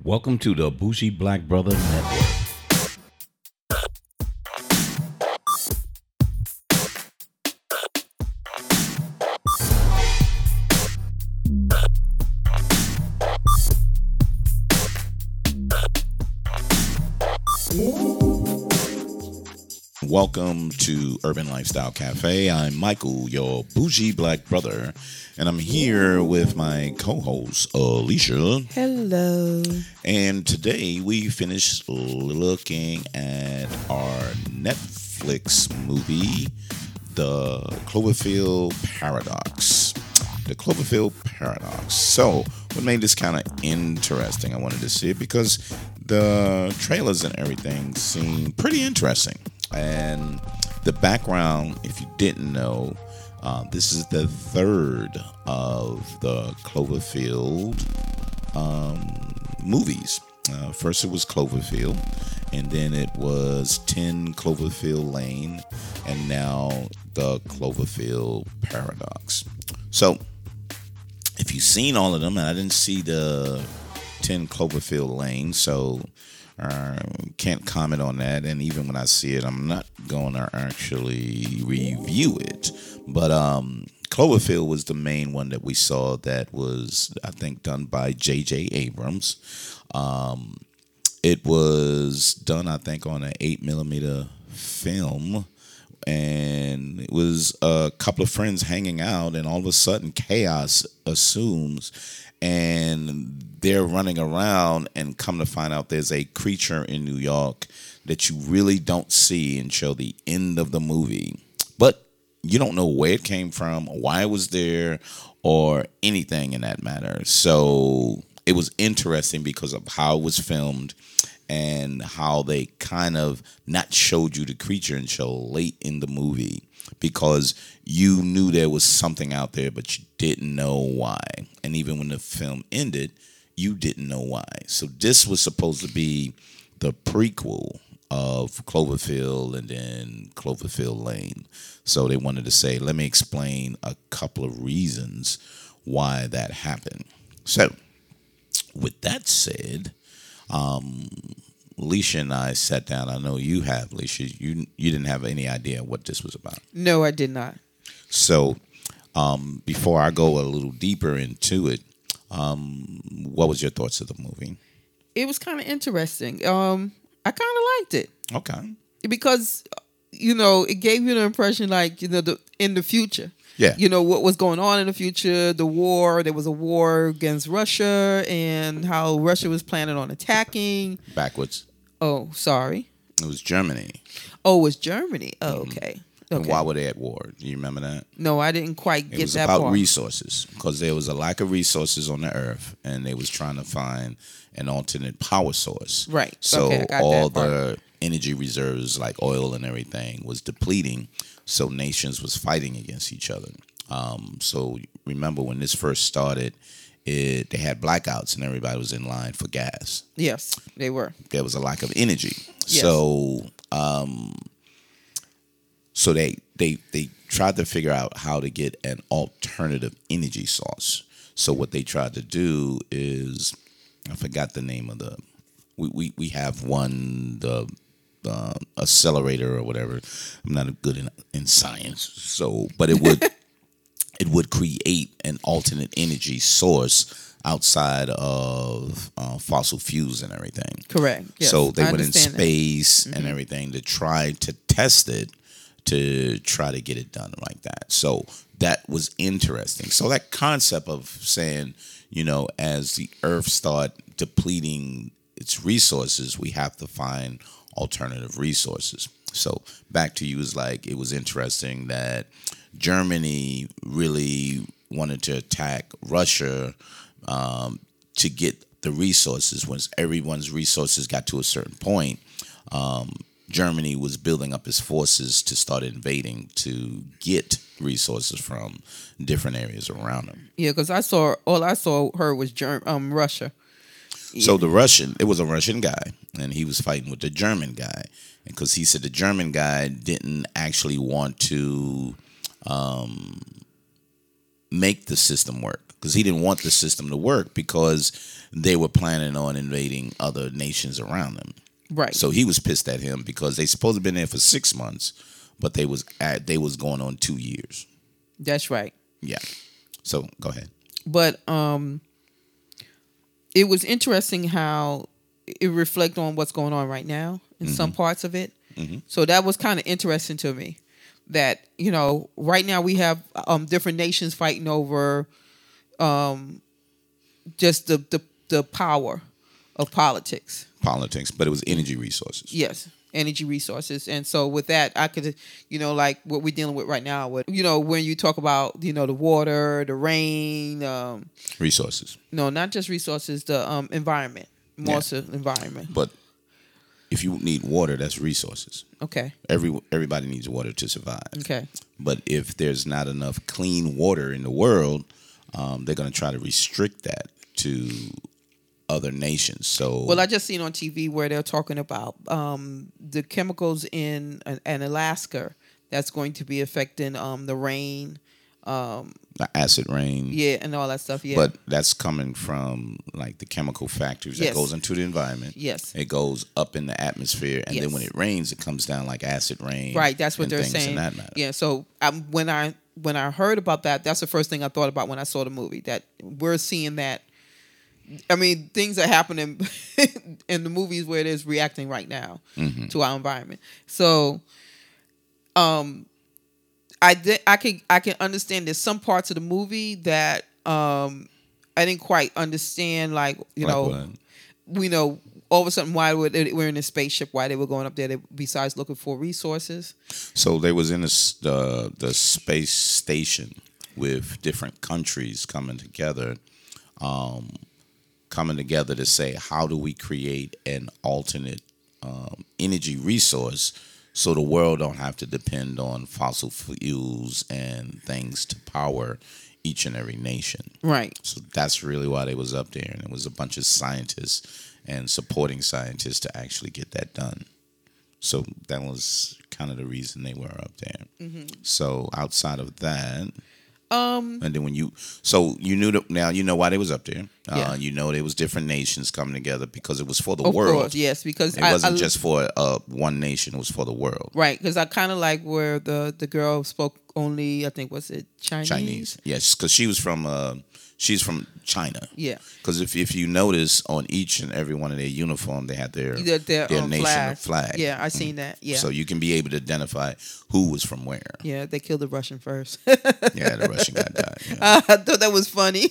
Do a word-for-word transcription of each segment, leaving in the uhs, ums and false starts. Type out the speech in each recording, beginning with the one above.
Welcome to the Bougie Black Brother Network. Welcome to Urban Lifestyle Cafe. I'm Michael, your bougie black brother, and I'm here with my co-host, Alicia. Hello. And today we finished looking at our Netflix movie, The Cloverfield Paradox. The Cloverfield Paradox. So, what made this kind of interesting, I wanted to see it because the trailers and everything seem pretty interesting. And the background, if you didn't know, uh, this is the third of the Cloverfield um, movies. Uh, first it was Cloverfield, and then it was ten Cloverfield Lane, and now the Cloverfield Paradox. So, if you've seen all of them, and I didn't see the ten Cloverfield Lane, so uh, can't comment on that. And even when I see it, I'm not going to actually review it. But um, Cloverfield was the main one that we saw that was, I think, done by J J Abrams. Um, it was done, I think, on an eight millimeter film. And it was a couple of friends hanging out, and all of a sudden chaos assumes, and they're running around, and come to find out there's a creature in New York that you really don't see until the end of the movie. But you don't know where it came from, why it was there, or anything in that matter. So it was interesting because of how it was filmed and how they kind of not showed you the creature until late in the movie, because you knew there was something out there, but you didn't know why. And even when the film ended, you didn't know why. So this was supposed to be the prequel of Cloverfield and then Cloverfield Lane. So they wanted to say, let me explain a couple of reasons why that happened. So with that said, um, Alicia and I sat down. I know you have, Alicia. You you didn't have any idea what this was about. No, I did not. So um, before I go a little deeper into it, um, what was your thoughts of the movie? It was kind of interesting. Um, I kind of liked it. Okay. Because, you know, it gave you the impression like, you know, the, in the future. Yeah. You know, what was going on in the future, the war, there was a war against Russia, and how Russia was planning on attacking. Backwards. Oh, sorry. It was Germany. Oh, it was Germany. Oh, Mm-hmm. okay. And Okay. why were they at war? Do you remember that? No, I didn't quite It get was that about part. resources, because there was a lack of resources on the earth, and they was trying to find an alternate power source. Right. So Okay, I got all that part. the energy reserves, like oil and everything, was depleting. So nations was fighting against each other. Um, so remember when this first started, it they had blackouts and everybody was in line for gas. Yes, they were. There was a lack of energy. Yes. So um, so they they they tried to figure out how to get an alternative energy source. So what they tried to do is, I forgot the name of the we we, we have one the uh, accelerator or whatever. I'm not good in in science, so but it would it would create an alternate energy source outside of uh, fossil fuels and everything. Correct. Yes, So they I went in understand that. space and everything to try to test it, to try to get it done like that. So that was interesting. So that concept of saying, you know, as the earth start depleting its resources, we have to find alternative resources. So back to you is like, it was interesting that Germany really wanted to attack Russia um, to get the resources. Once everyone's resources got to a certain point, um, Germany was building up its forces to start invading to get resources from different areas around them. Yeah, because I saw all I saw her was Germ- um Russia. So the Russian, it was a Russian guy, and he was fighting with the German guy, because he said the German guy didn't actually want to um, make the system work because he didn't want the system to work because they were planning on invading other nations around them. Right. So he was pissed at him because they supposed to have been there for six months, but they was at, they was going on two years. That's right. Yeah. So go ahead. But um, it was interesting how it reflected on what's going on right now in mm-hmm. some parts of it. Mm-hmm. So that was kind of interesting to me. That, you know, right now we have um, different nations fighting over um, just the, the the power of politics. Politics, but it was energy resources. Yes, energy resources. And so with that, I could, you know, like what we're dealing with right now, with, you know, when you talk about, you know, the water, the rain. Um, resources. No, not just resources, the um, environment, more yeah. so environment. But if you need water, that's resources. Okay. Every Everybody needs water to survive. Okay. But if there's not enough clean water in the world, um, they're going to try to restrict that to other nations. So, well, I just seen on T V where they're talking about um, the chemicals in, in Alaska that's going to be affecting um, the rain. Um, the acid rain. Yeah, and all that stuff, yeah. But that's coming from like the chemical factories that yes. goes into the environment. Yes. It goes up in the atmosphere, and yes. then when it rains, it comes down like acid rain. Right, that's what they're saying. That matter. Yeah, so um, when I when I heard about that, that's the first thing I thought about when I saw the movie, that we're seeing that. I mean, things are happening in the movies where it is reacting right now mm-hmm. to our environment. So, um, I did, I can I can understand there's some parts of the movie that um I didn't quite understand, like you like know, what? we know all of a sudden why we're, we're in a spaceship, why they were going up there, they, besides looking for resources. So they was in the uh, the space station with different countries coming together. Um, coming together to say, how do we create an alternate um, energy resource so the world don't have to depend on fossil fuels and things to power each and every nation. Right. So that's really why they was up there. And it was a bunch of scientists and supporting scientists to actually get that done. So that was kind of the reason they were up there. Mm-hmm. So outside of that... Um, and then when you, so you knew that now you know why they was up there. Uh, yeah. You know there was different nations coming together because it was for the of world. Course, yes, because it I, wasn't I, just for uh, one nation; it was for the world. Right, because I kind of like where the the girl spoke only. I think was it Chinese. Chinese, yes, because she was from uh, she's from China. Yeah. Because if if you notice on each and every one of their uniform, they had their their, their, their um, nation flag. flag. Yeah, I seen mm. that. Yeah. So you can be able to identify who was from where. Yeah, they killed the Russian first. Yeah, the Russian guy died. Yeah. Uh, I thought that was funny.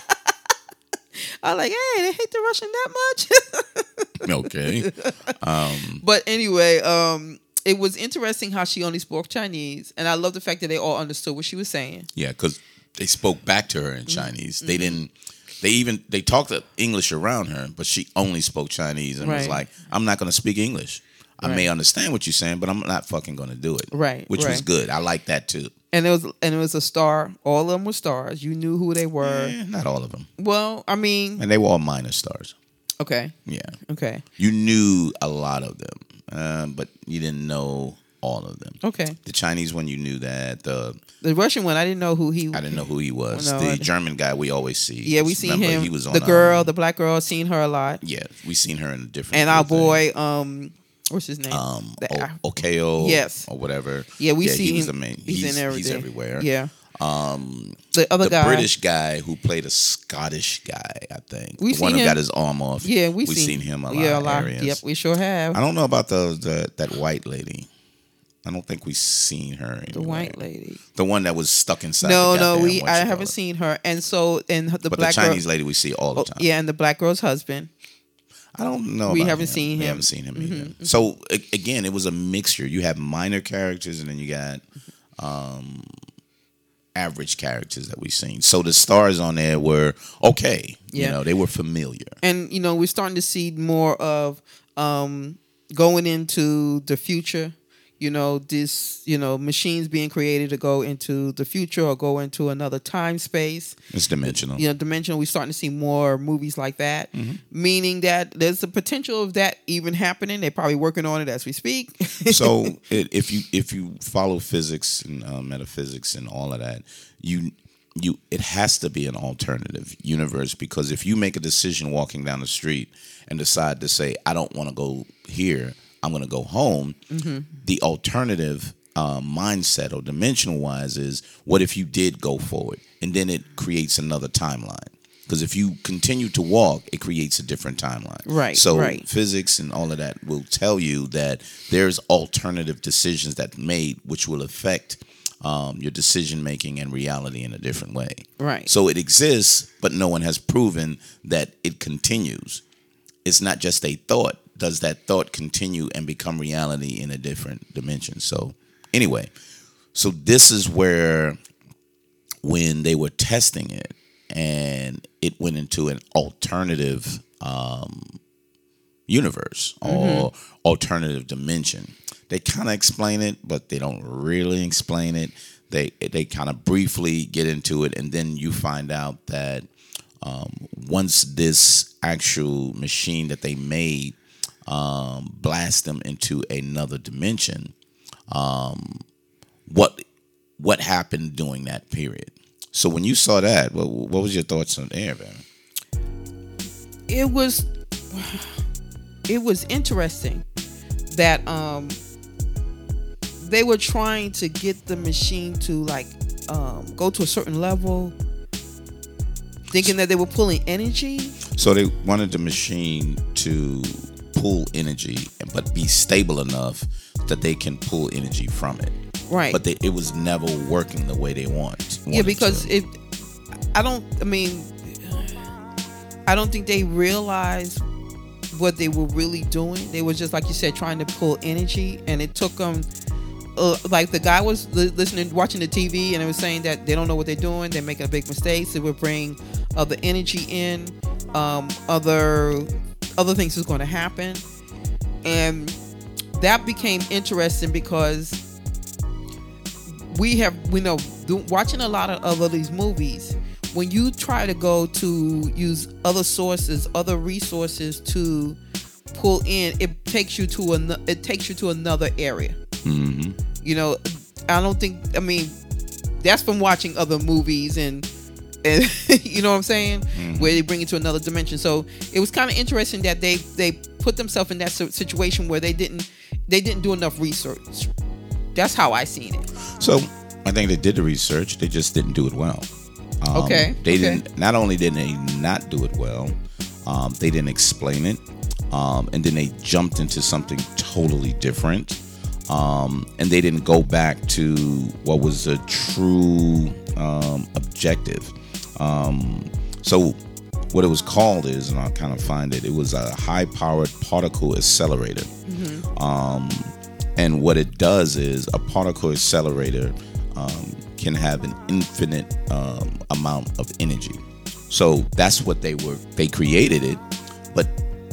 I was like, hey, they hate the Russian that much. Okay. Um, but anyway, um, it was interesting how she only spoke Chinese, and I love the fact that they all understood what she was saying. Yeah, because they spoke back to her in Chinese. Mm-hmm. They mm-hmm. didn't. They even they talked English around her, but she only spoke Chinese and right. was like, "I'm not going to speak English. I right. may understand what you're saying, but I'm not fucking going to do it." Right, which right. was good. I like that too. And it was and it was a star. All of them were stars. You knew who they were. Eh, not all of them. Well, I mean, and they were all minor stars. Okay. Yeah. Okay. You knew a lot of them, um, but you didn't know all of them. Okay. The Chinese one, you knew that. The the Russian one, I didn't know who he. I didn't know who he was. No, the I, German guy, we always see. Yeah, we seen Remember, him. He was on the girl, um, the black girl, seen her a lot. Yeah, we seen her in a different. And our boy, um, what's his name? Um, o- Okeo. Yes. Or whatever. Yeah, we yeah, see he was him. the main. He's, he's in everything. He's everywhere. Yeah. Um, the other the guy, British guy who played a Scottish guy, I think. We the one seen who him. got his arm off. Yeah, we we seen, seen him a lot. Yeah, a lot. Areas. Yep, we sure have. I don't know about the, the that white lady. I don't think we seen her anywhere. The white lady, the one that was stuck inside. No, the no, we. I haven't seen her. And so, and the but black the Chinese girl, lady we see all the time. Oh, yeah, and the black girl's husband. I don't know. We about haven't him. seen him. We haven't seen him mm-hmm, either. mm-hmm. So a- again, it was a mixture. You have minor characters, and then you got um, average characters that we've seen. So the stars on there were okay. Yeah. You know, they were familiar. And you know, we're starting to see more of um, going into the future. You know, this, you know, machines being created to go into the future or go into another time space. It's dimensional. You know, dimensional. We're starting to see more movies like that, mm-hmm. meaning that there's the potential of that even happening. They're probably working on it as we speak. So it, if you if you follow physics and uh, metaphysics and all of that, you you it has to be an alternative universe, because if you make a decision walking down the street and decide to say, I don't want to go here, I'm going to go home, mm-hmm. the alternative uh, mindset or dimensional wise is, what if you did go forward? And then it creates another timeline. Because if you continue to walk, it creates a different timeline. Right. So right. physics and all of that will tell you that there's alternative decisions that made, which will affect um, your decision making and reality in a different way. Right. So it exists, but no one has proven that it continues. It's not just a thought. Does that thought continue and become reality in a different dimension? So anyway, so this is where when they were testing it, and it went into an alternative um, universe or mm-hmm. alternative dimension. They kind of explain it, but they don't really explain it. They they kind of briefly get into it, and then you find out that um, once this actual machine that they made um, blast them into another dimension, um, what what happened during that period? So when you saw that, what, what was your thoughts on there, man? It was, it was interesting that um, they were trying to get the machine to like um, go to a certain level, thinking that they were pulling energy. So they wanted the machine to pull energy, but be stable enough that they can pull energy from it. Right. But they, it was never working the way they want. Yeah, because to. it, I don't, I mean, I don't think they realized what they were really doing. They were just, like you said, trying to pull energy. And it took them, uh, like the guy was li- listening, watching the T V, and it was saying that they don't know what they're doing. They're making a big mistake. They would bring other energy in, um, other, other things was going to happen. And that became interesting because we have, we know, watching a lot of, of these movies, when you try to go to use other sources, other resources to pull in, it takes you to an, it takes you to another area. Mm-hmm. You know, I don't think, I mean, that's from watching other movies and, and you know what I'm saying, mm-hmm. where they bring it to another dimension. So it was kind of interesting that they they put themselves in that situation where they didn't they didn't do enough research. That's how I seen it. So I think they did the research, they just didn't do it well. Um, okay. They okay. didn't. Not only did they not do it well, um, they didn't explain it, um, and then they jumped into something totally different, um, and they didn't go back to what was a true um, objective. Um, so what it was called is, and I'll kind of find it. It was a high-powered particle accelerator, mm-hmm. um, and what it does is a particle accelerator um, can have an infinite um, amount of energy. So that's what they were. They created it, but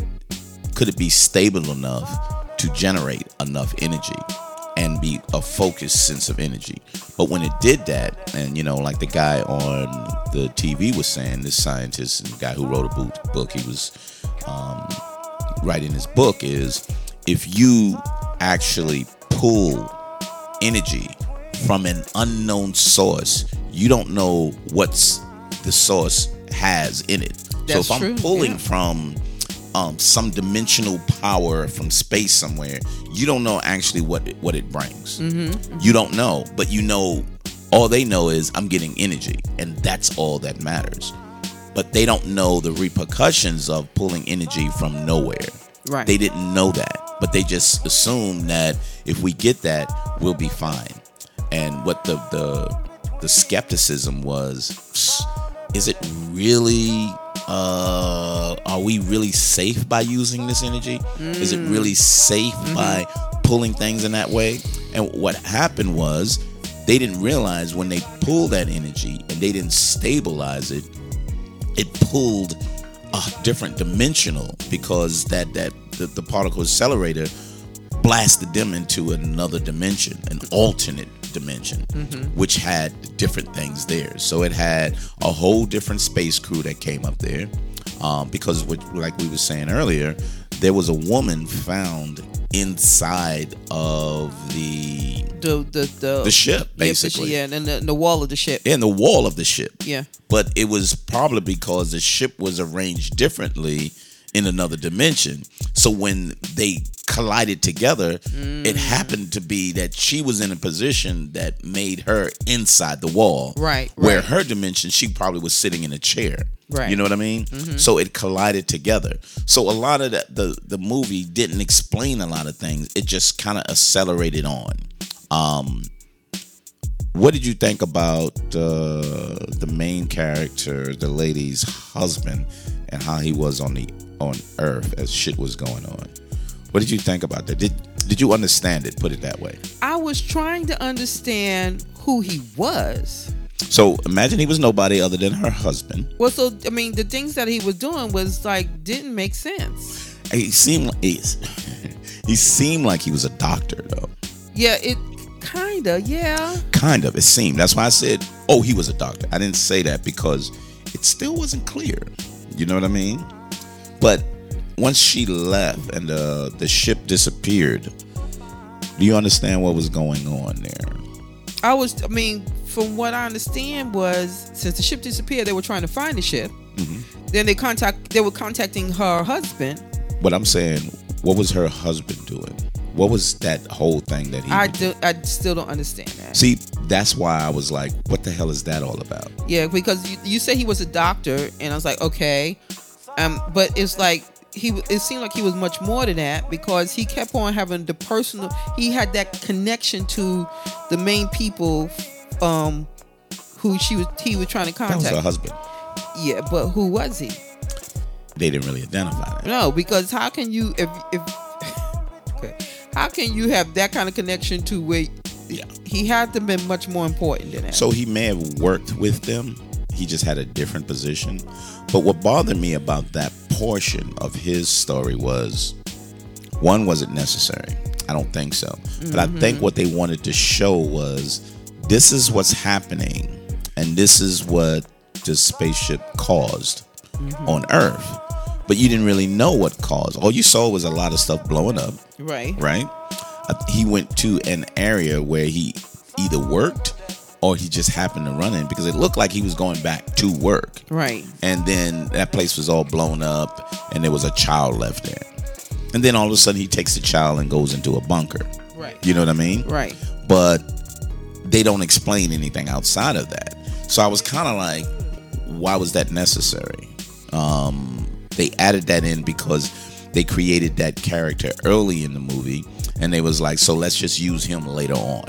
could it be stable enough to generate enough energy and be a focused sense of energy? But when it did that, and you know, like the guy on the T V was saying, this scientist and the guy who wrote a book, book he was um, writing his book is, if you actually pull energy from an unknown source, you don't know what's the source has in it. That's so if I'm true, pulling yeah. from um, some dimensional power from space somewhere, you don't know actually what it, what it brings. Mm-hmm, mm-hmm. You don't know, but you know, all they know is I'm getting energy, and that's all that matters. But they don't know the repercussions of pulling energy from nowhere. Right. They didn't know that, but they just assumed that if we get that, we'll be fine. And what the the the skepticism was, is it really, uh, are we really safe by using this energy? Mm. Is it really safe mm-hmm. by pulling things in that way? And what happened was, they didn't realize when they pulled that energy and they didn't stabilize it, it pulled a different dimensional, because that, that the, the particle accelerator blasted them into another dimension, an alternate dimension, mm-hmm. which had different things there. So it had a whole different space crew that came up there, um, because like we were saying earlier, there was a woman found inside of the the the the, The ship, yeah, basically. yeah, and the, the wall of the ship. In the wall of the ship. Yeah. But it was probably because the ship was arranged differently in another dimension. So when they collided together, mm. it happened to be that she was in a position that made her inside the wall. Right. Where right. her dimension, she probably was sitting in a chair. Right. You know what I mean? Mm-hmm. So it collided together. So a lot of the, the, the movie didn't explain a lot of things. It just kind of accelerated on. Um, what did you think about uh, the main character, the lady's husband, and how he was on the on Earth as shit was going on? What did you think about that? Did did you understand it? Put it that way. I was trying to understand who he was. So imagine he was nobody other than her husband. Well, so I mean, the things that he was doing was like didn't make sense. He seemed like he, he seemed like he was a doctor, though. Yeah, it kinda, yeah. Kind of. It seemed. That's why I said, "Oh, he was a doctor." I didn't say that because it still wasn't clear. You know what I mean? But once she left and uh, the ship disappeared, do you understand what was going on there? I was, I mean, from what I understand was since the ship disappeared, they were trying to find the ship. Mm-hmm. Then they contact, they were contacting her husband. But I'm saying, what was her husband doing? What was that whole thing that he? I do, I still don't understand that. See, that's why I was like, what the hell is that all about? Yeah, because you, you said he was a doctor, and I was like, okay, um, but it's like. He, it seemed like he was much more than that because he kept on having the personal. He had that connection to the main people, um, who she was. He was trying to contact. That was her husband. Yeah, but who was he? They didn't really identify that. No, because how can you if if okay, how can you have that kind of connection to where? Yeah, he had to be much more important than that. So he may have worked with them. He just had a different position. But what bothered me about that portion of his story was, one, was it necessary? I don't think so. Mm-hmm. But I think what they wanted to show was, this is what's happening, and this is what the spaceship caused mm-hmm. on Earth. But you didn't really know what caused. All you saw was a lot of stuff blowing up. Right. Right? Uh, he went to an area where he either worked or he just happened to run in because it looked like he was going back to work. Right. And then that place was all blown up and there was a child left there. And then all of a sudden he takes the child and goes into a bunker. Right. You know what I mean? Right. But they don't explain anything outside of that. So I was kind of like, why was that necessary? Um, they added that in because they created that character early in the movie and they was like, so let's just use him later on.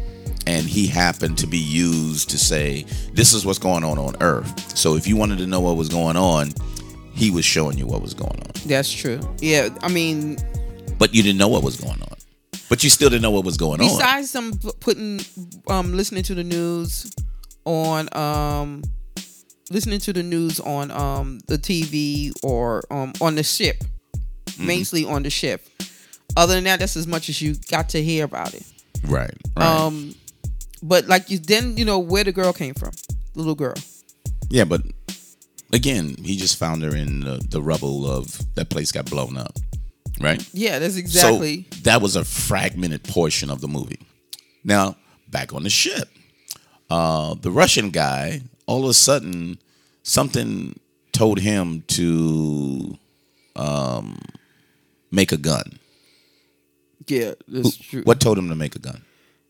And he happened to be used to say, this is what's going on on Earth. So if you wanted to know what was going on, he was showing you what was going on. That's true. Yeah, I mean... But you didn't know what was going on. But you still didn't know what was going besides on. Besides some putting, um, listening to the news on, um, listening to the news on um, the T V or um, on the ship. Mm-hmm. Mainly on the ship. Other than that, that's as much as you got to hear about it. Right, right. Um, but like you then you know where the girl came from, the little girl. Yeah, but again, he just found her in the, the rubble of that place got blown up, right? Yeah, that's exactly. So that was a fragmented portion of the movie. Now back on the ship, uh, the Russian guy, all of a sudden, something told him to um, make a gun. Yeah, that's true. What told him to make a gun?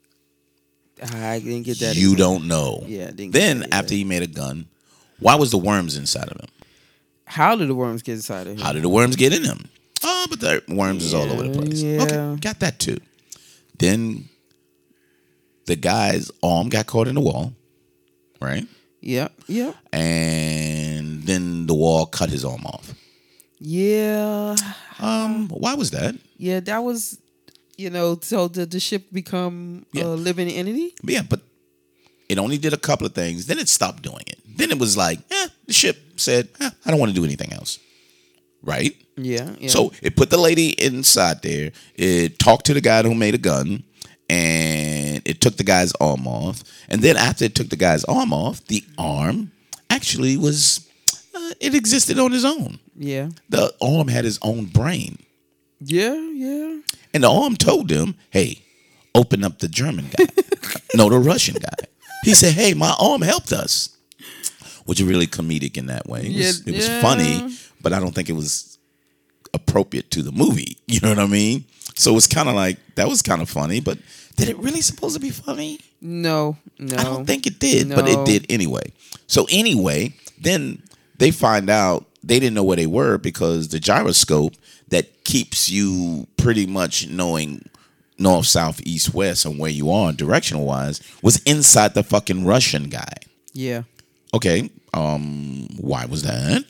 I didn't get that. You either. don't know. Yeah, I didn't then get that after he made a gun, why was the worms inside of him? How did the worms get inside of him? How did the worms get in him? Oh, but the worms yeah, is all over the place. Yeah. Okay, got that too. Then the guy's arm got caught in the wall, right? Yep, yep. And then the wall cut his arm off. Yeah. Um, why was that? Yeah, that was, you know, so did the ship become yeah. a living entity? Yeah, but it only did a couple of things. Then it stopped doing it. Then it was like, eh, the ship said, eh, I don't want to do anything else. Right? Yeah, yeah. So it put the lady inside there. It talked to the guy who made a gun. And it took the guy's arm off. And then after it took the guy's arm off, the arm actually was, uh, it existed on its own. Yeah. The arm had its own brain. Yeah, yeah. And the arm told them, hey, opened up the German guy. No, the Russian guy. He said, "Hey, my arm helped us," which is really comedic in that way. It was, Yeah, it was yeah. funny, but I don't think it was appropriate to the movie. You know what I mean? So it's kind of like that was kind of funny, but did it really supposed to be funny? No, no. I don't think it did, but it No. did anyway. So anyway, then they find out they didn't know where they were because the gyroscope that keeps you pretty much knowing north, south, east, west, and where you are directional wise was inside the fucking Russian guy. Yeah. Okay, um, why was that?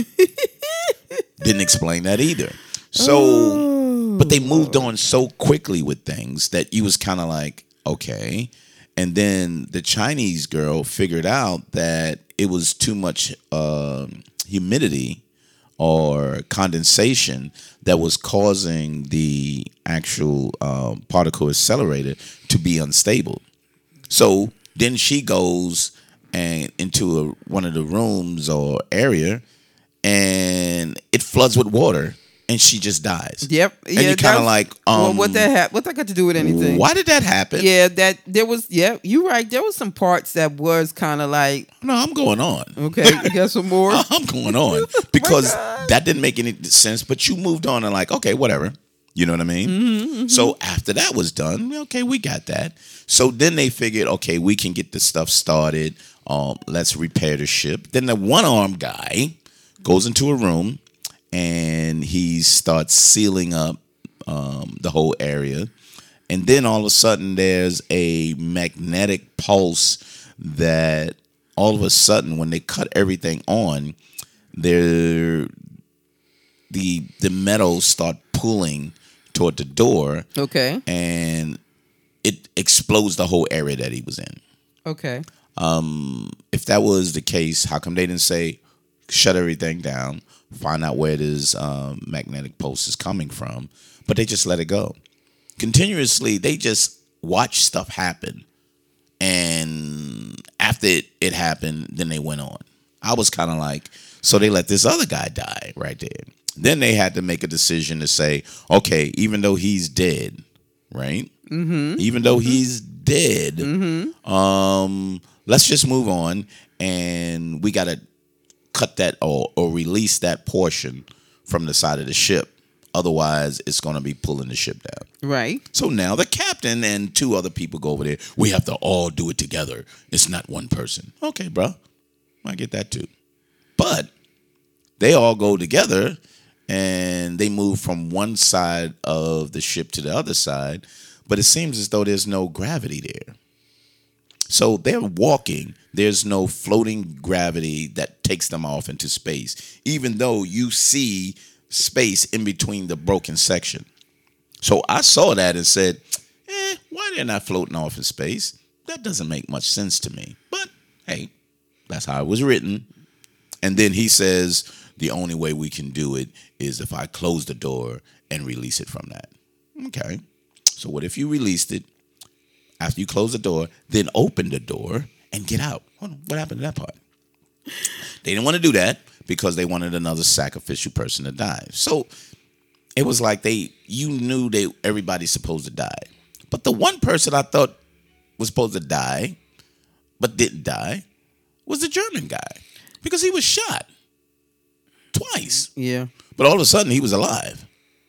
Didn't explain that either. So, Oh. but they moved on so quickly with things that you was kind of like, okay. And then the Chinese girl figured out that it was too much um humidity or condensation that was causing the actual um, particle accelerator to be unstable. So then she goes and into a, one of the rooms or area, and it floods with water, and she just dies. Yep. And yeah, you're kind of that's- like, well, um, what that ha- what that got to do with anything? why did that happen? Yeah, that there was. Yeah, you right. There was some parts that was kind of like, No, I'm going on. okay, you got some more. I'm going on because God. that didn't make any sense. But you moved on and like, okay, whatever. You know what I mean? Mm-hmm, So after that was done, okay, we got that. So then they figured, okay, we can get this stuff started. Um, let's repair the ship. Then the one armed guy goes into a room and he starts sealing up um, the whole area. And then all of a sudden, there's a magnetic pulse that all of a sudden, when they cut everything on, there the the metals start pulling toward the door, Okay. and it explodes the whole area that he was in. Okay. If that was the case, how come they didn't say shut everything down, find out where this um, magnetic pulse is coming from, but they just let it go? Continuously, they just watch stuff happen, and after it, it happened, then they went on. I was kind of like, so they let this other guy die right there. Then they had to make a decision to say, okay, even though he's dead, right? Mm-hmm. Even though he's dead, Mm-hmm. um, let's just move on, and we got to cut that or, or release that portion from the side of the ship. Otherwise, it's going to be pulling the ship down. Right. So now the captain and two other people go over there. We have to all do it together. It's not one person. Okay, bro. I get that too. But they all go together and they move from one side of the ship to the other side. But it seems as though there's no gravity there. So they're walking. There's no floating gravity that takes them off into space, even though you see space in between the broken section. So I saw that and said, eh, why they're not floating off in space? That doesn't make much sense to me. But hey, that's how it was written. And then he says, the only way we can do it is if I close the door and release it from that. Okay. So what if you released it after you close the door, then open the door and get out? Hold on, what happened to that part? They didn't want to do that because they wanted another sacrificial person to die. So it was like they, you knew they everybody's supposed to die. But the one person I thought was supposed to die, but didn't die, was the German guy. Because he was shot twice. Yeah. But all of a sudden, he was alive.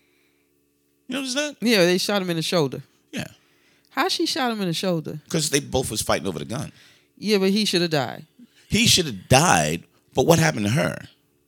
You notice that? Yeah, they shot him in the shoulder. Yeah. How she shot him in the shoulder? Because they both was fighting over the gun. Yeah, but he should have died. He should have died, but what happened to her?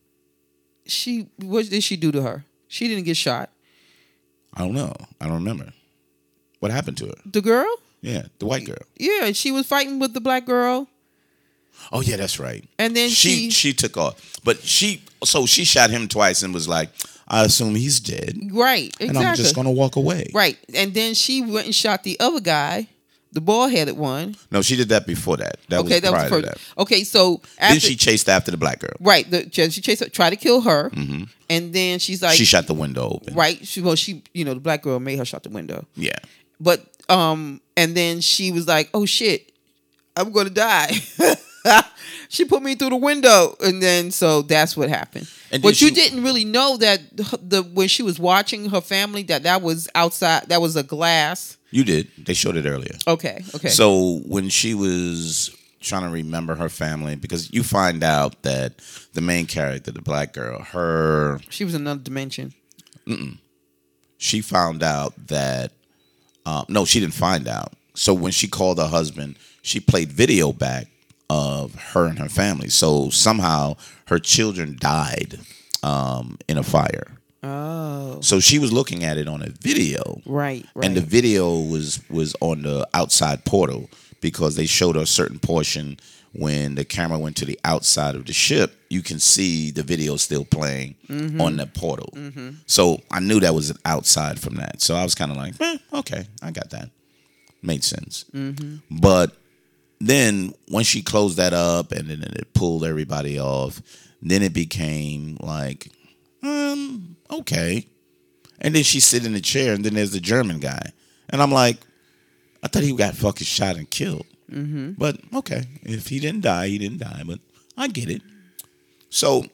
She, what did she do to her? She didn't get shot. I don't know. I don't remember. What happened to her? The girl? Yeah, the white girl. Yeah, she was fighting with the black girl. Oh, yeah, that's right. And then she she, she took off. But she, so she shot him twice and was like, I assume he's dead. right, exactly. And I'm just going to walk away. Right. And then she went and shot the other guy, the bald-headed one. No, she did that before that. That okay, was that was prior the to first. that. Okay, so Then after, she chased after the black girl. right, the, she chased her, tried to kill her, and then she's like, She shot the window open. right, she well, she, you know, the black girl made her shut the window, Yeah. but um, and then she was like, oh shit, I'm gonna die. She put me through the window, and then so that's what happened. And But did you she- didn't really know that the, the when she was watching her family that that was outside. That was a glass. You did. They showed it earlier. Okay. Okay. So when she was trying to remember her family, because you find out that the main character, the black girl, her she was in another dimension. she found out that uh, no, she didn't find out. So when she called her husband, she played video back of her and her family. So somehow her children died um, in a fire. Oh. So she was looking at it on a video, Right. Right. and the video was was on the outside portal because they showed a certain portion when the camera went to the outside of the ship. You can see the video still playing Mm-hmm. on the portal. So I knew that was outside from that. So I was kind of like, eh, okay, I got that. Made sense. Mm-hmm. But then when she closed that up and then it pulled everybody off, then it became like, um, okay. And then she sit in the chair, and then there's the German guy, and I'm like, I thought he got fucking shot and killed. Mm-hmm. But okay, if he didn't die, he didn't die. But I get it. So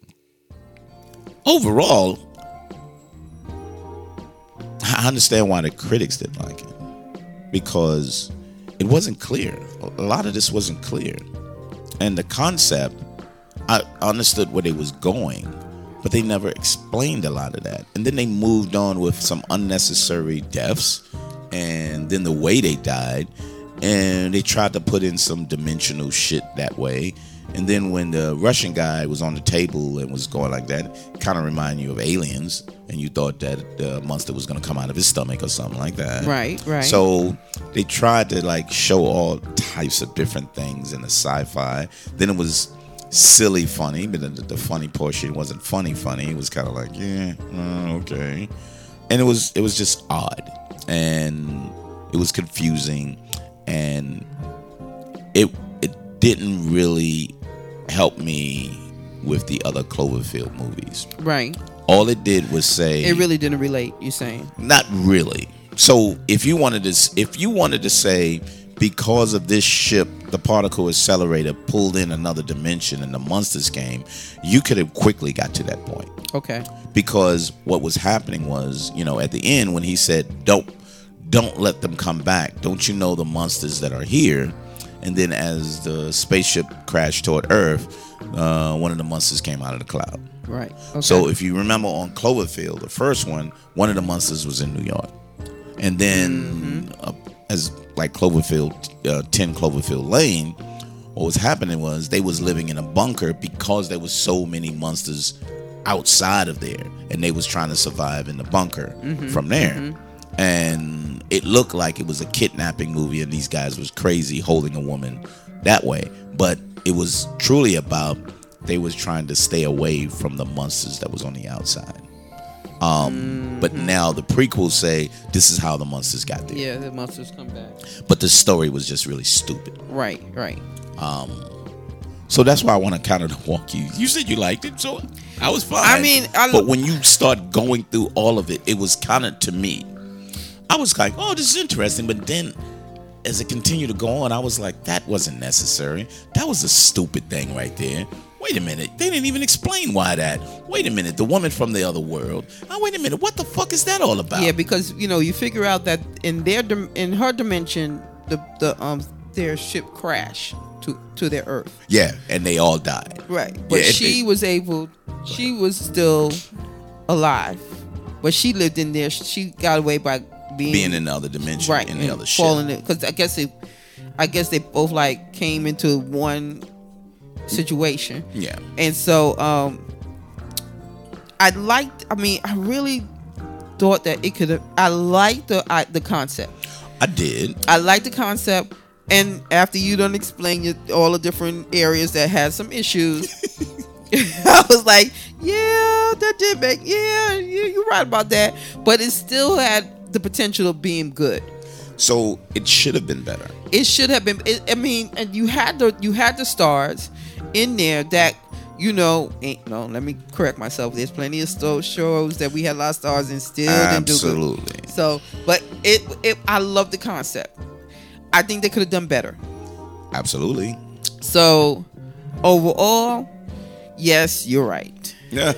overall, I understand why the critics didn't like it, because it wasn't clear. A lot of this wasn't clear, and the concept, I understood where they was going, but they never explained a lot of that. And then they moved on with some unnecessary deaths, and then the way they died, and they tried to put in some dimensional shit that way. And then when the Russian guy was on the table and was going like that, it kind of reminded you of Aliens, and you thought that the monster was going to come out of his stomach or something like that. Right. Right. So they tried to like show all types of different things in the sci-fi. Then it was silly funny, but the, the funny portion wasn't funny funny. It was kind of like, yeah, uh, okay. And it was it was just odd, and it was confusing, and it it didn't really help me with the other Cloverfield movies. right. All it did was say It really didn't relate. You saying? not really. So if you wanted to, if you wanted to say because of this ship, the particle accelerator pulled in another dimension and the monsters came, you could have quickly got to that point. Okay. Because what was happening was, you know, at the end when he said, "Don't, don't let them come back. Don't you know the monsters that are here?" And then as the spaceship crashed toward Earth, uh, one of the monsters came out of the cloud. Right. Okay. So if you remember on Cloverfield, the first one, one of the monsters was in New York. And then uh, as like Cloverfield, uh, ten Cloverfield Lane, what was happening was they was living in a bunker because there was so many monsters outside of there, and they was trying to survive in the bunker from there. And it looked like it was a kidnapping movie, and these guys was crazy holding a woman that way. But it was truly about they was trying to stay away from the monsters that was on the outside. Um, But now the prequels say this is how the monsters got there. yeah, the monsters come back. But the story was just really stupid. Right. Right. So that's why I want to kind of walk you. You said you liked it, so I was fine. I mean, I- but when you start going through all of it, it was kind of, to me, I was like, oh, this is interesting. But then as it continued to go on, I was like, that wasn't necessary. That was a stupid thing right there. Wait a minute. They didn't even explain why that. Wait a minute. The woman from the other world. Oh, wait a minute. What the fuck is that all about? Yeah, because you know you figure out that in their dim- in her dimension, the the um their ship crashed to to their Earth. Yeah, and they all died. Right. But Yeah, it- she it- was able. She was still alive, but she lived in there. She got away by being Being in the other dimension, right in the and other ship. falling in because I guess it. I guess they both like came into one situation. Yeah. And so um I liked I mean I really thought that it could have I liked the I, the concept. I did. I liked the concept, and after you done explain your, all the different areas that had some issues, I was like, yeah, that did make yeah, you you're right about that. But it still had the potential of being good. So it should have been better. It should have been. It, I mean, and you had the you had the stars in there that you know. Ain't, no, let me correct myself. There's plenty of sto- shows that we had a lot of stars and still didn't do good. Absolutely. So, but it, it I love the concept. I think they could have done better. Absolutely. So overall, yes, you're right. Yeah.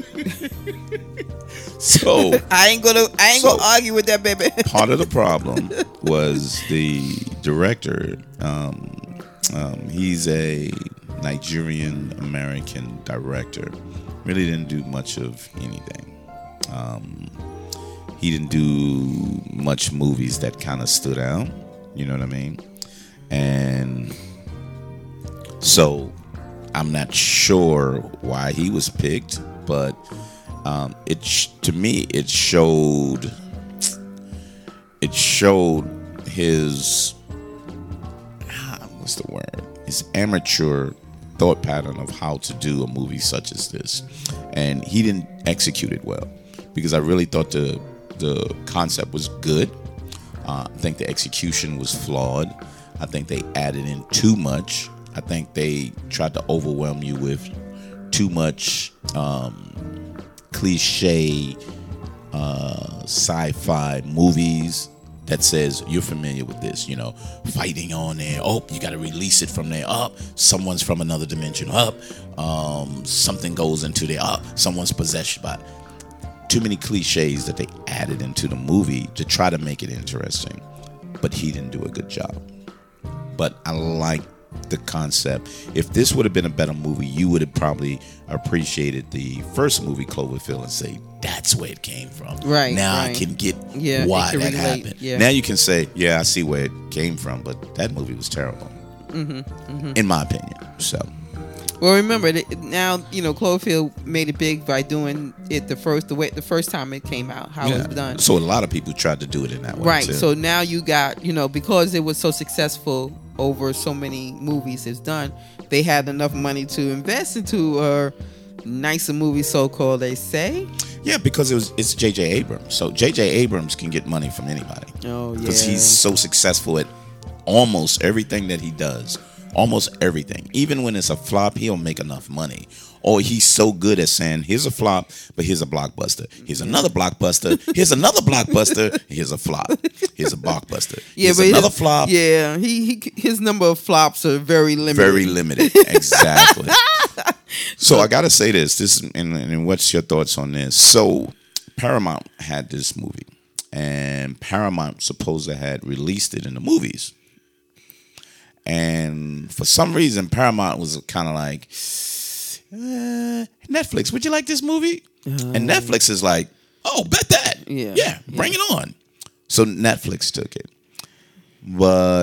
So I ain't gonna I ain't so, gonna argue with that, baby. part of the problem was the director. Um, um, he's a Nigerian American director. Really didn't do much of anything. Um, he didn't do much movies that kind of stood out. You know what I mean? And so I'm not sure why he was picked, but um, it sh- to me it showed it showed his what's the word his amateur thought pattern of how to do a movie such as this, and he didn't execute it well because I really thought the the concept was good. Uh, I think the execution was flawed. I think they added in too much. I think they tried to overwhelm you with too much um, cliche uh, sci-fi movies that says you're familiar with this, you know, fighting on there. Oh, you got to release it from there. Up, someone's from another dimension. Up, um, something goes into there. Up, someone's possessed by. Too many cliches that they added into the movie to try to make it interesting, but he didn't do a good job. But I like the concept. If this would have been a better movie, you would have probably appreciated the first movie, Cloverfield, and say that's where it came from. Right. Now right. I can get yeah, why can that relate. happened. Yeah. Now you can say, yeah, I see where it came from, but that movie was terrible, mm-hmm, mm-hmm. in my opinion. So. Well, remember that now you know Cloverfield made it big by doing it the first the way the first time it came out, how Yeah. it was done. So a lot of people tried to do it in that way, Right. too. So now you got you know because it was so successful over so many movies it's done, they had enough money to invest into a nicer movie, so called. They say. Yeah, because it was it's J J Abrams. So J J Abrams can get money from anybody. Oh yeah. Because he's so successful at almost everything that he does. Almost everything. Even when it's a flop, he'll make enough money. Or he's so good at saying, here's a flop, but here's a blockbuster. Here's another blockbuster. Here's another blockbuster. Here's a flop. Here's a blockbuster. Yeah, here's but another his, flop. Yeah, he, he his number of flops are very limited. Very limited. Exactly. So I got to say this. This and, and what's your thoughts on this? So Paramount had this movie, and Paramount supposed to had released it in the movies. And for some reason, Paramount was kind of like, uh, Netflix, would you like this movie? Uh, and Netflix is like, oh, bet that. Yeah. Yeah, bring yeah. it on. So Netflix took it. But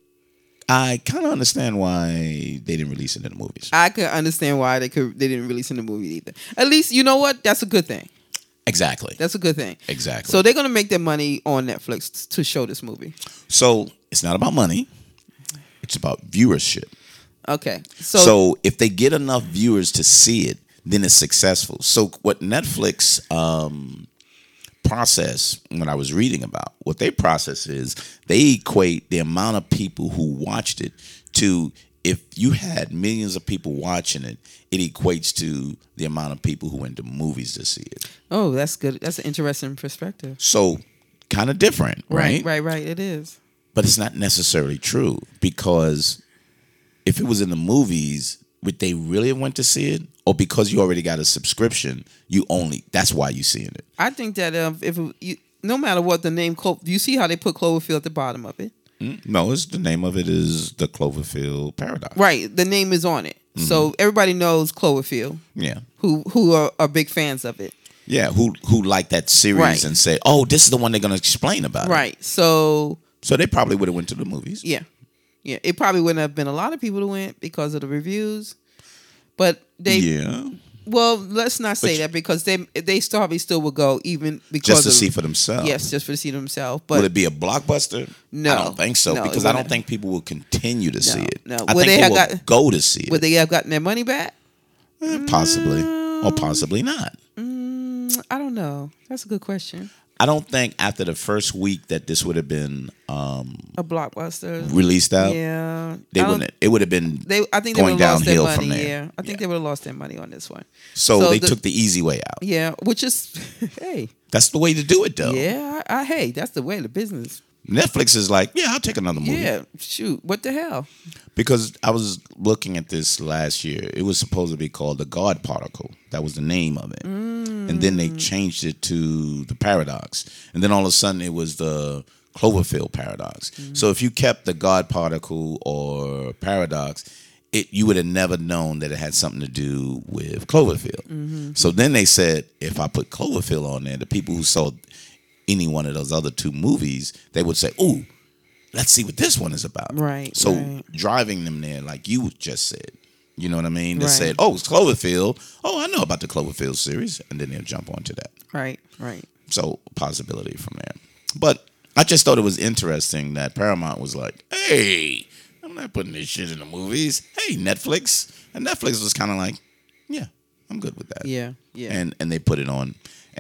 I kind of understand why they didn't release it in the movies. I could understand why they could they didn't release it in the movie either. At least, you know what? That's a good thing. Exactly. That's a good thing. Exactly. So they're going to make their money on Netflix to show this movie. So it's not about money. It's about viewership. Okay. So, So if they get enough viewers to see it, then it's successful. So what Netflix um, process, when I was reading about, what they process is they equate the amount of people who watched it to, if you had millions of people watching it, it equates to the amount of people who went to movies to see it. oh, that's good. That's an interesting perspective. So kind of different, right? Right, right, right. It is. But it's not necessarily true, because if it was in the movies, would they really went to see it? Or because you already got a subscription, you only, that's why you seeing it. I think that um, if it, you, no matter what the name, Clo- do you see how they put Cloverfield at the bottom of it? Mm, no, it's the name of it is the Cloverfield Paradox. Right, the name is on it, mm-hmm. So everybody knows Cloverfield. Yeah, who who are, are big fans of it. Yeah, who who like that series Right. and say, oh, this is the one they're gonna explain about. Right. So So they probably would have went to the movies. yeah, yeah. It probably wouldn't have been a lot of people who went because of the reviews, but they. Yeah. Well, let's not say But- that, because they they probably still would go even because Just to of, see for themselves. Yes, just for to see themselves. But Would it be a blockbuster? No. I don't think so, No, it because I don't wouldn't. think people will continue to see it. no. I Would think they they, have will got- go to see it. would they have gotten their money back? Eh, possibly, or possibly not. Mm, I don't know. That's a good question. I don't think after the first week that this would have been um, A blockbuster. released out, Yeah, they I don't- wouldn't. It would have been They, I think they going would have lost their downhill money. from there. Yeah, I think Yeah. they would have lost their money on this one. So, So they the- took the easy way out. Yeah, which is, hey, That's the way to do it, though. yeah, I, I, hey, that's the way the business. Netflix is like, yeah, I'll take another movie. Yeah, shoot, what the hell? Because I was looking at this last year. It was supposed to be called the God Particle. That was the name of it. Mm. And then they changed it to the Paradox. And then all of a sudden it was the Cloverfield Paradox. Mm. So if you kept the God Particle or Paradox, it you would have never known that it had something to do with Cloverfield. Mm-hmm. So then they said, if I put Cloverfield on there, the people who saw any one of those other two movies, they would say, ooh, let's see what this one is about. Right. So right. driving them there, like you just said, you know what I mean? They right. said, oh, it's Cloverfield. Oh, I know about the Cloverfield series. And then they'll jump onto that. Right, right. So possibility from there. But I just thought it was interesting that Paramount was like, hey, I'm not putting this shit in the movies. Hey, Netflix. And Netflix was kind of like, yeah, I'm good with that. Yeah, yeah. And and they put it on.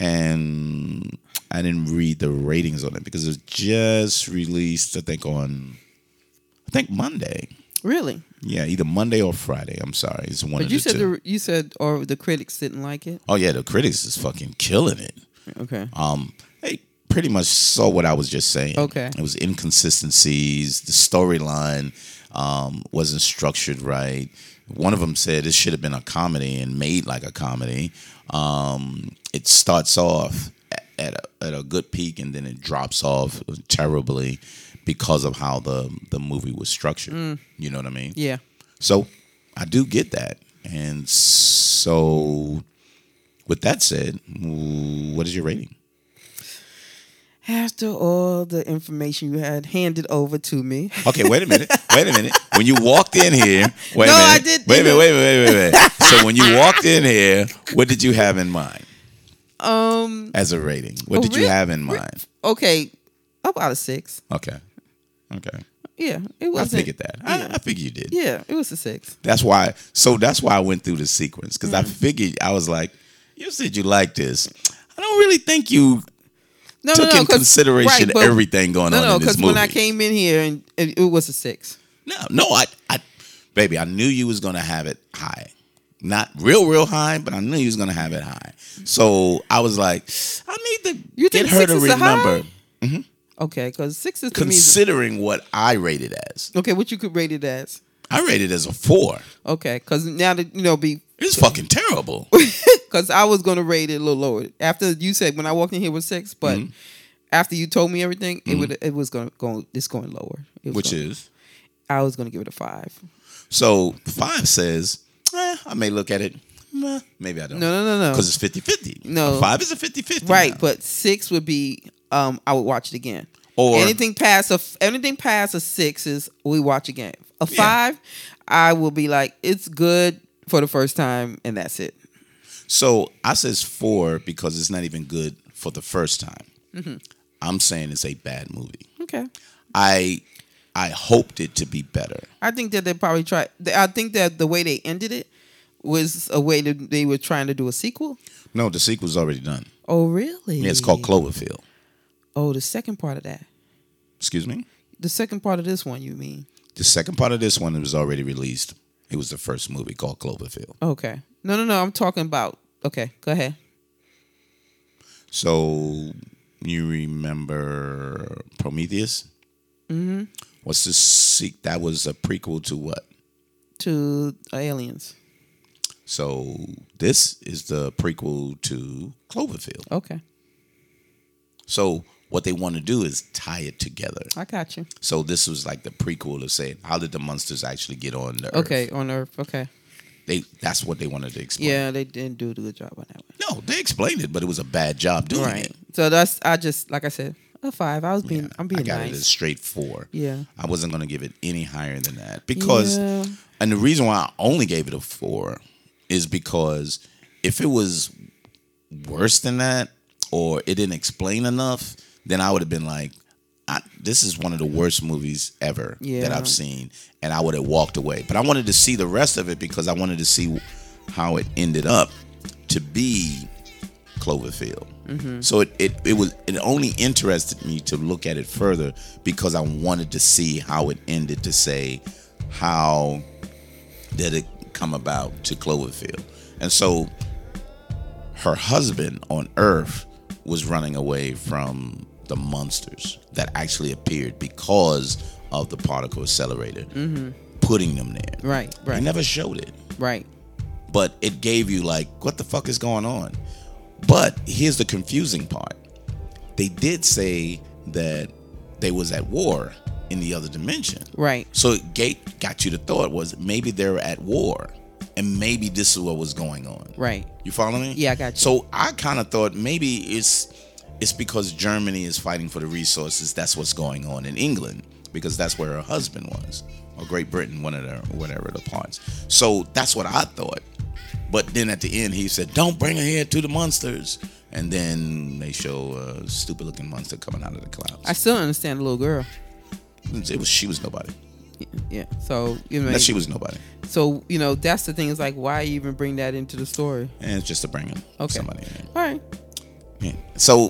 And I didn't read the ratings on it because it was just released, I think, on, I think, Monday. Really? Yeah, either Monday or Friday. I'm sorry. It's one but of you the said two. the, you said, or the critics didn't like it? Oh, yeah, the critics is fucking killing it. Okay. Um, They pretty much saw what I was just saying. Okay. It was inconsistencies. The storyline um, wasn't structured right. One of them said it should have been a comedy and made like a comedy. Um, it starts off at a, at a good peak and then it drops off terribly because of how the, the movie was structured. Mm. You know what I mean? Yeah. So I do get that. And so with that said, what is your rating? After all the information you had handed over to me. Okay, wait a minute. Wait a minute. When you walked in here, wait no, a minute. I did. Wait a minute. Wait a minute. Wait a minute. So when you walked in here, what did you have in mind? Um, as a rating, what oh, did you really? have in mind? Okay, about a six. Okay. Okay. Yeah, it was. I figured that. Yeah. I, I figured you did. Yeah, it was a six. That's why. So that's why I went through the sequence because mm. I figured I was like, you said you like this. I don't really think you. No, took no, no, in consideration right, everything going no, on no, in this movie. No, because when I came in here, and it, it was a six. No, no, I, I, baby, I knew you was gonna have it high, not real, real high, but I knew you was gonna have it high. So I was like, I need to you get think her six to is remember. Mm-hmm. Okay, because six is to considering me, what I rated as. Okay, what you could rate it as? I rated it as a four. Okay, because now that you know, be it's fucking terrible. Because I was gonna rate it a little lower after you said when I walked in here was six, but. Mm-hmm. After you told me everything, mm-hmm. it would it was going go it's going lower. Which going, is, I was going to give it a five. So five says, eh, I may look at it. Nah, maybe I don't. No, no, no, no. Because it's fifty-fifty. No, a five is a fifty-fifty. Right, now. but six would be um I would watch it again. Or anything past a anything past a six is we watch again. A five, yeah. I will be like it's good for the first time and that's it. So I says four because it's not even good for the first time. Mm-hmm. I'm saying it's a bad movie. Okay. I I hoped it to be better. I think that they probably tried. I think that the way they ended it was a way that they were trying to do a sequel. No, the sequel's already done. Oh, really? Yeah, it's called Cloverfield. Oh, the second part of that. Excuse me? The second part of this one, you mean? The second part of this one was already released. It was the first movie called Cloverfield. Okay. No, no, no. I'm talking about. Okay, go ahead. So. You remember Prometheus? Mm-hmm. What's the sequel? That was a prequel to what? To Aliens. So this is the prequel to Cloverfield. Okay. So what they want to do is tie it together. I got you. So this was like the prequel to say, how did the monsters actually get on the Earth? Okay, on Earth. Okay. They that's what they wanted to explain. Yeah, they didn't do a good job on that one. No, they explained it, but it was a bad job doing right. it. So that's I just like I said, a five. I was being yeah, I'm being I got nice. it as straight four. Yeah. I wasn't gonna give it any higher than that. Because yeah. and the reason why I only gave it a four is because if it was worse than that or it didn't explain enough, then I would have been like, I, this is one of the worst movies ever yeah. that I've seen, and I would have walked away. But I wanted to see the rest of it because I wanted to see how it ended up to be Cloverfield. Mm-hmm. So it, it it was it only interested me to look at it further because I wanted to see how it ended, to say how did it come about to Cloverfield. And so her husband on Earth was running away from the monsters that actually appeared because of the particle accelerator mm-hmm. putting them there. Right, right. They never showed it. Right. But it gave you like, what the fuck is going on? But here's the confusing part. They did say that they was at war in the other dimension. Right. So it gate got you to thought was maybe they were at war. And maybe this is what was going on. Right. You follow me? Yeah, I got you. So I kind of thought maybe it's it's because Germany is fighting for the resources. That's what's going on in England, because that's where her husband was, or Great Britain, one of the whatever the parts. So that's what I thought. But then at the end, he said, "Don't bring her here to the monsters." And then they show a stupid looking monster coming out of the clouds. I still don't understand the little girl. It was she was nobody. Yeah. So you know, that she was nobody. So you know, that's the thing. Is like, why even bring that into the story? And it's just to bring in okay. somebody in there. All right. Yeah. So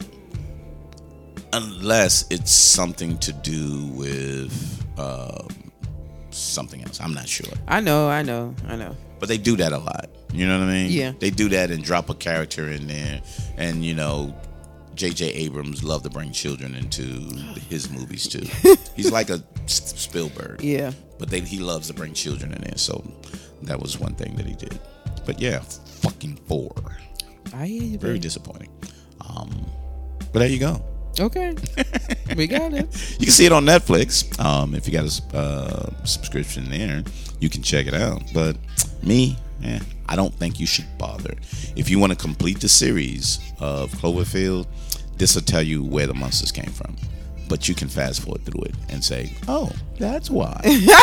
unless it's something to do with um, something else, I'm not sure. I know. I know. I know. But they do that a lot. You know what I mean? Yeah. They do that and drop a character in there, and you know. J J Abrams loved to bring children into his movies too. He's like a Spielberg. Yeah. But they, he loves to bring children in there, so that was one thing that he did. But yeah, fucking four. I hear you. Very baby. disappointing. Um, but there you go. Okay. We got it. You can see it on Netflix. Um, if you got a uh, subscription there, you can check it out. But me, eh, I don't think you should bother. If you want to complete the series of Cloverfield, this will tell you where the monsters came from. But you can fast forward through it and say, oh, that's why.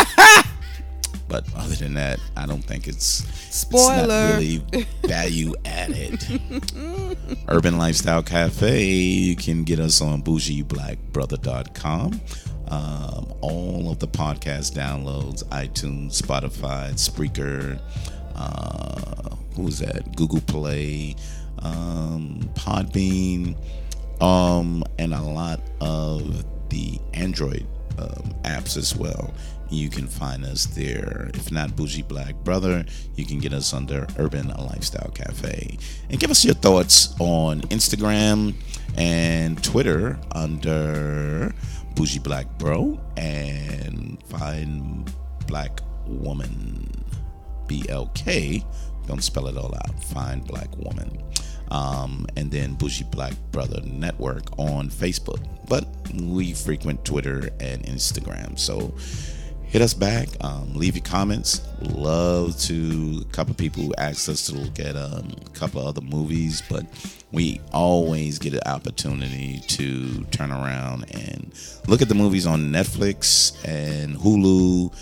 But other than that, I don't think it's, Spoiler. it's not really value added. Urban Lifestyle Cafe, you can get us on bougie black brother dot com. Um, all of the podcast downloads, iTunes, Spotify, Spreaker, uh, who's that? Google Play, um, Podbean, um, and a lot of the Android um, apps as well. You can find us there. If not Bougie Black Brother, you can get us under Urban Lifestyle Cafe. And give us your thoughts on Instagram and Twitter under Bougie Black Bro, and find Black Woman, B L K. Don't spell it all out. Find Black Woman. Um, and then Bougie Black Brother Network on Facebook. But we frequent Twitter and Instagram. So hit us back. Um, leave your comments. Love to, a couple people asked us to look at um, a couple of other movies, but we always get an opportunity to turn around and look at the movies on Netflix and Hulu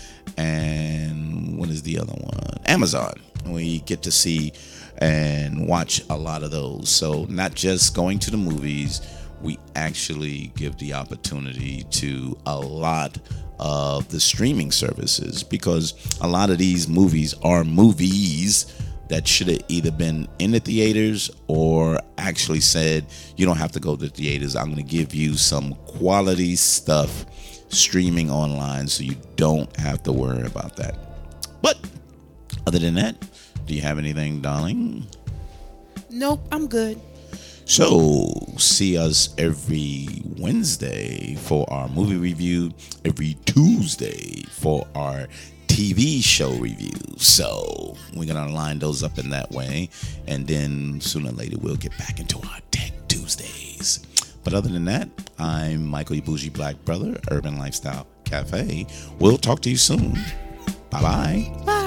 and what is the other one? Amazon. We get to see and watch a lot of those. So not just going to the movies, we actually give the opportunity to a lot of the streaming services, because a lot of these movies are movies that should have either been in the theaters or actually said, you don't have to go to the theaters. I'm going to give you some quality stuff streaming online so you don't have to worry about that. But other than that, do you have anything, darling? Nope, I'm good. So, see us every Wednesday for our movie review, every Tuesday for our T V show review. So, we're going to line those up in that way. And then sooner or later, we'll get back into our Tech Tuesdays. But other than that, I'm Michael your Bougie Black Brother, Urban Lifestyle Cafe. We'll talk to you soon. Bye-bye. Bye.